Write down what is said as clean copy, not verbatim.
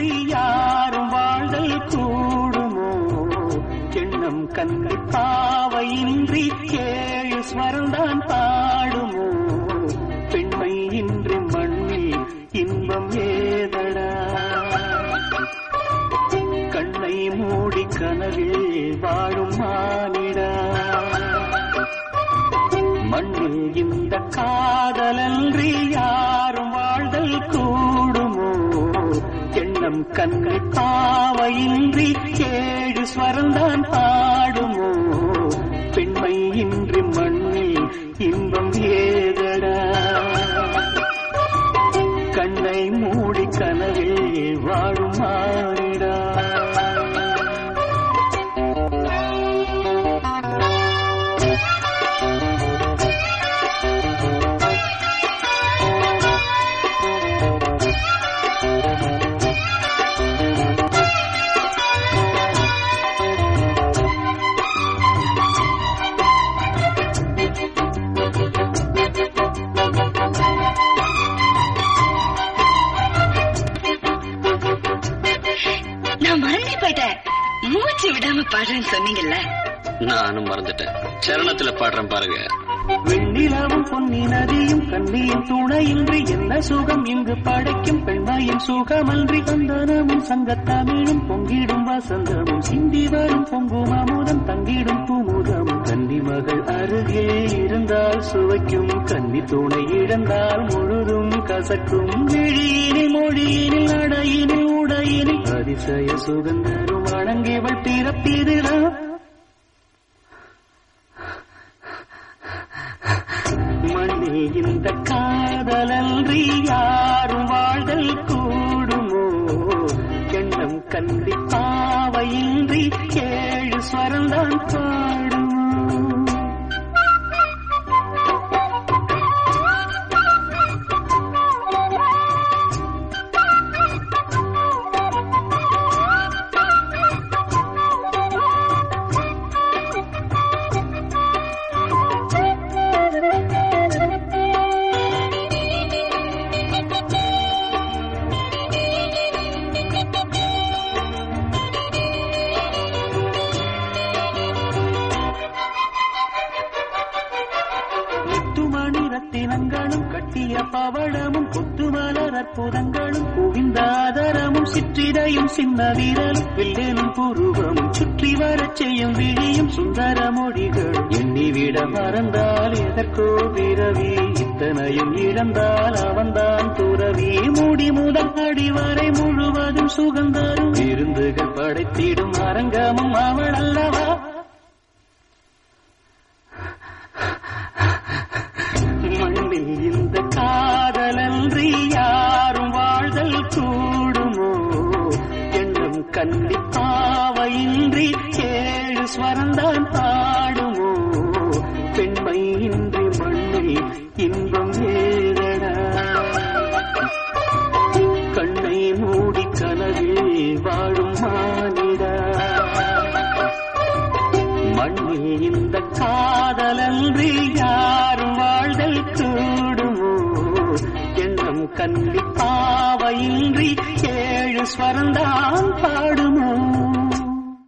காதலன்றி யாரும் வாழ்தல் கூடுமோ? எண்ணம் கண்ணி பாவையின்றி 7 ஸ்வரம்தான் பாடுமோ? பெண்மை இன்றி மண்ணில் இன்பம் ஏதடா? கண்ணை மூடி கனவில் வாழும் மானிடா, மண்ணில் இந்த காதலன்றி யாரும் வாழ்தல் கூடுமோ? எண்ணம் கண்ணை பாவையின்றி 7 ஸ்வரம்தான் பாடுமோ? பெண்மை இன்றி மண்ணில் இன்பம் ஏதடா? கண்ணை மூடி கனவில் வாழும் மானிடா. மூச்சு விடாம பாடுறேன்னு சொன்னீங்கல்ல, நானும் மறந்துட்டேன். சரணத்துல பாடுறேன் பாருங்க. வெண்ணிலாவும் பொன்னி நதியும் கண்ணியின் துணையின்றி என்ன சுகம் இங்கு படைக்கும்? பெண்மையின் சுகமன்றி சந்தனமும் சங்கத்தமிழும் பொங்கிடும் வசந்தமும் சிந்தி வரும் பொங்கும் அமுதம் தங்கிடும் பூமுதமும். கன்னி மகள் அருகே இருந்தால் சுவைக்கும், கன்னி துணை இழந்தால் முழுதும் கசக்கும். விழியினில் மொழியினில் நடையினில் உடையினில் அதிசய சுகந்தரும் வணங்கிவள் பிறப்பிதுதான். மண்ணில் இந்த காதலன்றி யாரும் வாழ்தல் கூடுமோ? எண்ணம் கண்டி பாவையின்றி 7 ஸ்வரம்தான் பாடுமோ? ரத்தினங்களும் கட்டிய பவளமும் கொத்துமலர் அற்புதங்களும் குவிந்தாதரமும் சிற்றிடையும் சின்ன வீரலும் வில்லேனும் புருவமும் சுற்றி வரச் செய்யும் விழியும் சுந்தர மொழிகளும். எண்ணிவிட மறந்தால் எதற்கோ பிறவி, இத்தனையும் இழந்தால் அவன்தான் துறவி. மூடி முதல் அடிவரை முழுவதும் சுகந்தரும் விருந்துகள் படைத்திடும் அரங்கமும் அவள் அல்லவா? மண்ணில் இந்த காதலன்றி யாரும் வாழ்தல் கூடுமோ? எண்ணம் கண்டி பாவையின்றி 7 ஸ்வரம்தான் பாடுமோ? பெண்மை இன்றி மண்ணில் இன்பம் ஏதடா? கண்ணை மூடி கனவில் வாழும் மானிடா, மண்ணில் இந்த காதலன்றி யாரும் வாழ்தல் கூடுமோ? எண்ணம் கண்டி பாவையின்றி 7 ஸ்வரம்தான் பாடுமோ?